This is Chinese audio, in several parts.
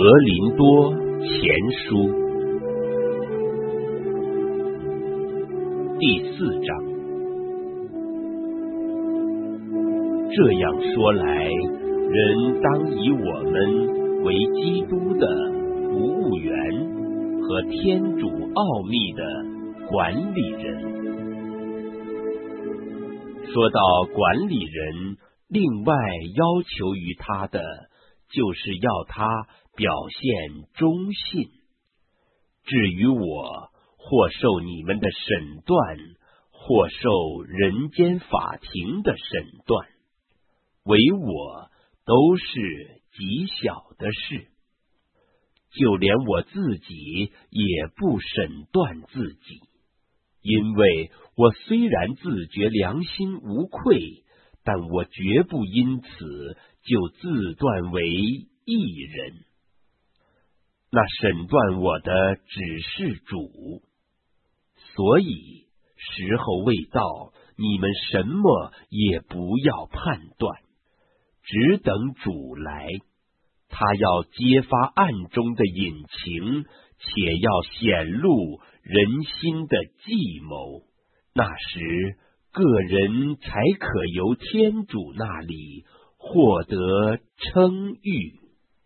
格林多前书第4章。这样说来，人当以我们为基督的服务员和天主奥秘的管理人。说到管理人，另外要求于他的，就是要他表现忠信。至于我，或受你们的审断，或受人间法庭的审断，为我都是极小的事。就连我自己也不审断自己，因为我虽然自觉良心无愧，但我绝不因此就自断为义人。那审断我的只是主，所以时候未到，你们什么也不要判断，只等主来。他要揭发暗中的隐情，且要显露人心的计谋。那时，个人才可由天主那里获得称誉。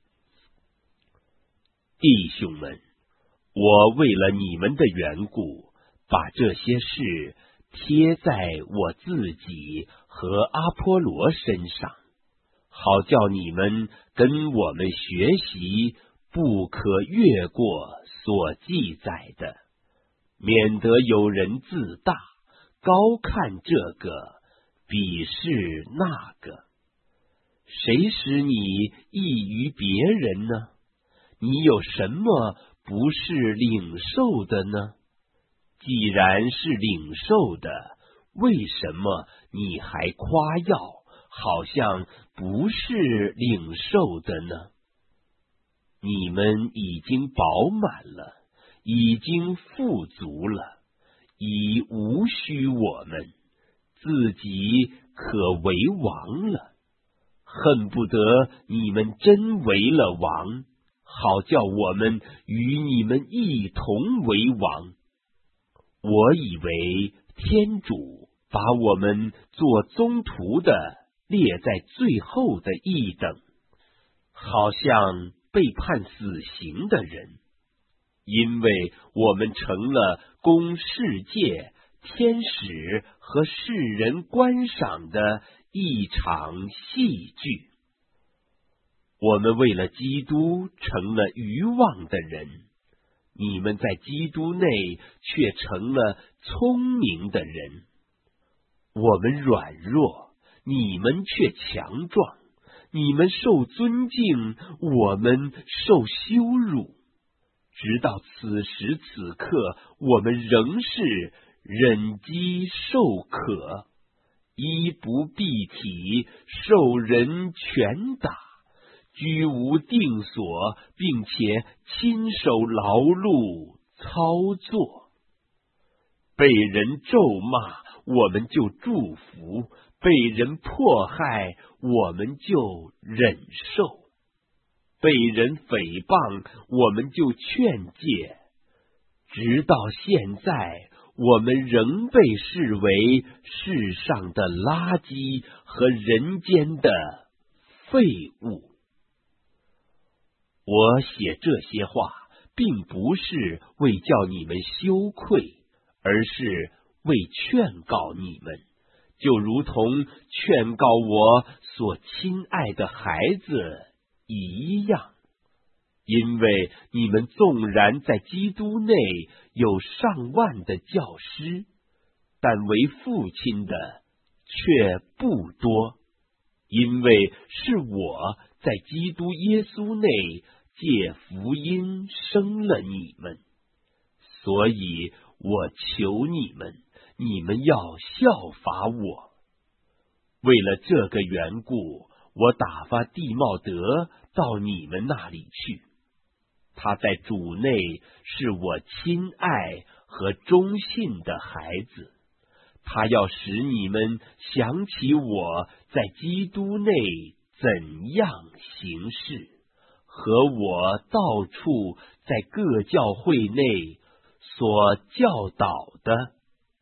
弟兄们，我为了你们的缘故，把这些事贴在我自己和阿波罗身上，好叫你们跟我们学习不可越过所记载的，免得有人自大，高看这个，鄙视那个。谁使你异于别人呢？你有什么不是领受的呢？既然是领受的，为什么你还夸耀，好像不是领受的呢？你们已经饱满了，已经富足了，已无需我们，自己可为王了。恨不得你们真为了王，好叫我们与你们一同为王。我以为天主把我们做宗徒的列在最后的一等，好像被判死刑的人，因为我们成了供世界、天使和世人观赏的一场戏剧。我们为了基督成了愚妄的人，你们在基督内却成了聪明的人。我们软弱，你们却强壮；你们受尊敬，我们受羞辱。直到此时此刻，我们仍是忍饥受渴，衣不蔽体，受人拳打，居无定所，并且亲手劳碌操作。被人咒骂，我们就祝福；被人迫害，我们就忍受；被人诽谤，我们就劝诫。直到现在，我们仍被视为世上的垃圾和人间的废物。我写这些话，并不是为叫你们羞愧，而是为劝告你们，就如同劝告我所亲爱的孩子一样。因为你们纵然在基督内有上万的教师，但为父亲的却不多，因为是我在基督耶稣内借福音生了你们，所以我求你们，你们要效法我。为了这个缘故，我打发弟茂德到你们那里去。他在主内是我亲爱和忠信的孩子，他要使你们想起我在基督内怎样行事， 和我到处在各教会内所教导的。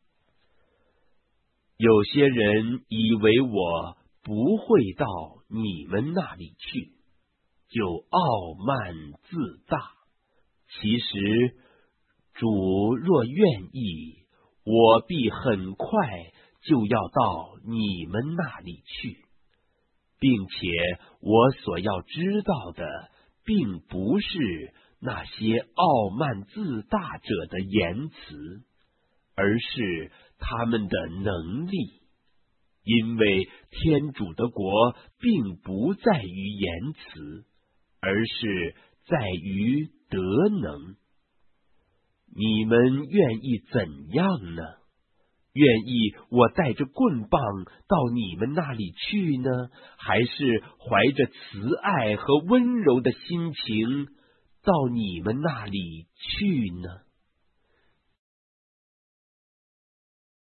有些人以为我不会到你们那里去，就傲慢自大。其实主若愿意，我必很快就要到你们那里去，并且我所要知道的，并不是那些傲慢自大者的言辞，而是他们的能力。因为天主的国并不在于言辞，而是在于德能。你们愿意怎样呢？愿意我带着棍棒到你们那里去呢，还是怀着慈爱和温柔的心情到你们那里去呢？